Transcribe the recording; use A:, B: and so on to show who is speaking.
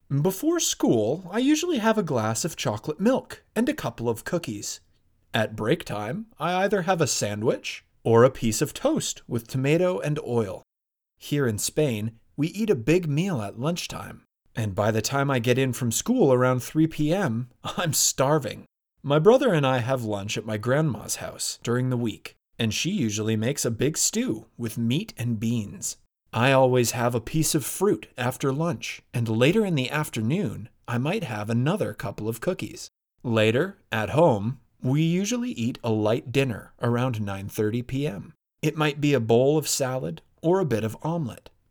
A: Before school, I usually have a glass of chocolate milk and a couple of cookies. At break time, I either have a sandwich or a piece of toast with tomato and oil. Here in Spain, we eat a big meal at lunchtime, and by the time I get in from school around 3 p.m., I'm starving. My brother and I have lunch at my grandma's house during the week, and she usually makes a big stew with meat and beans. I always have a piece of fruit after lunch, and later in the afternoon, I might have another couple of cookies. Later, at home, we usually eat a light dinner around 9:30 p.m. It might be a bowl of salad or a bit of omelet.